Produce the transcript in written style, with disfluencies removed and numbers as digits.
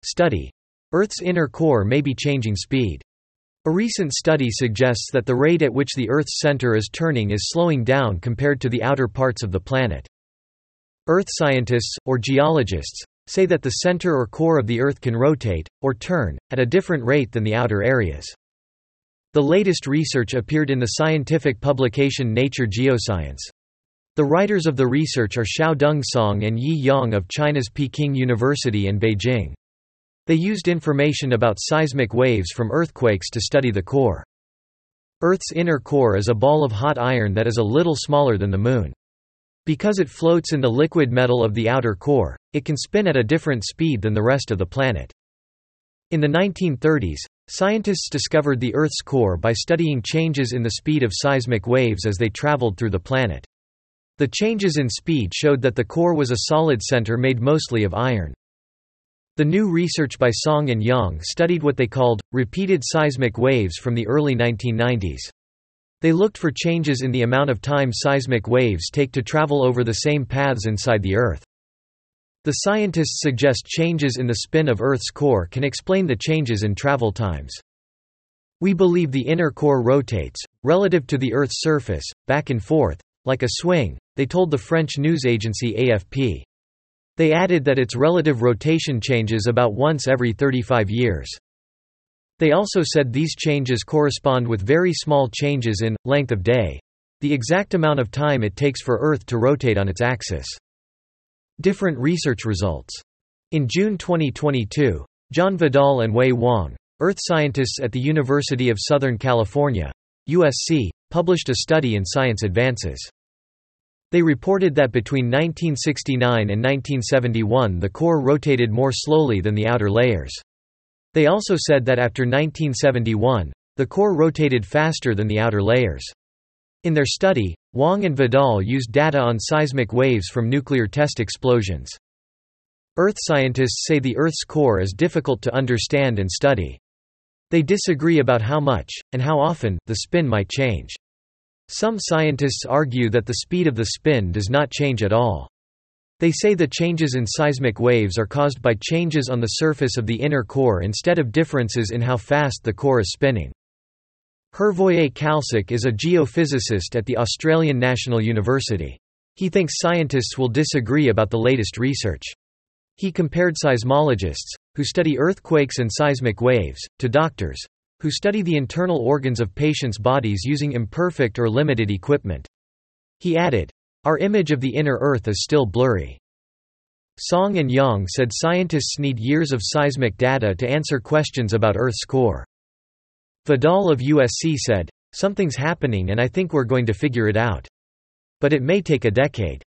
Study. Earth's inner core may be changing speed. A recent study suggests that the rate at which the Earth's center is turning is slowing down compared to the outer parts of the planet. Earth scientists, or geologists, say that the center or core of the Earth can rotate, or turn, at a different rate than the outer areas. The latest research appeared in the scientific publication Nature Geoscience. The writers of the research are Xiaodong Song and Yi Yang of China's Peking University and Beijing. They used information about seismic waves from earthquakes to study the core. Earth's inner core is a ball of hot iron that is a little smaller than the Moon. Because it floats in the liquid metal of the outer core, it can spin at a different speed than the rest of the planet. In the 1930s, scientists discovered the Earth's core by studying changes in the speed of seismic waves as they traveled through the planet. The changes in speed showed that the core was a solid center made mostly of iron. The new research by Song and Yang studied what they called repeated seismic waves from the early 1990s. They looked for changes in the amount of time seismic waves take to travel over the same paths inside the Earth. The scientists suggest changes in the spin of Earth's core can explain the changes in travel times. We believe the inner core rotates, relative to the Earth's surface, back and forth, like a swing, they told the French news agency AFP. They added that its relative rotation changes about once every 35 years. They also said these changes correspond with very small changes in length of day, the exact amount of time it takes for Earth to rotate on its axis. Different research results. In June 2022, John Vidal and Wei Wang, Earth scientists at the University of Southern California, USC, published a study in Science Advances. They reported that between 1969 and 1971 the core rotated more slowly than the outer layers. They also said that after 1971, the core rotated faster than the outer layers. In their study, Wang and Vidal used data on seismic waves from nuclear test explosions. Earth scientists say the Earth's core is difficult to understand and study. They disagree about how much, and how often, the spin might change. Some scientists argue that the speed of the spin does not change at all. They say the changes in seismic waves are caused by changes on the surface of the inner core instead of differences in how fast the core is spinning. Hervoye Kalsic is a geophysicist at the Australian National University. He thinks scientists will disagree about the latest research. He compared seismologists, who study earthquakes and seismic waves, to doctors, who study the internal organs of patients' bodies using imperfect or limited equipment. He added, "Our image of the inner Earth is still blurry." Song and Yang said scientists need years of seismic data to answer questions about Earth's core. Vidal of USC said, "Something's happening and I think we're going to figure it out. But it may take a decade."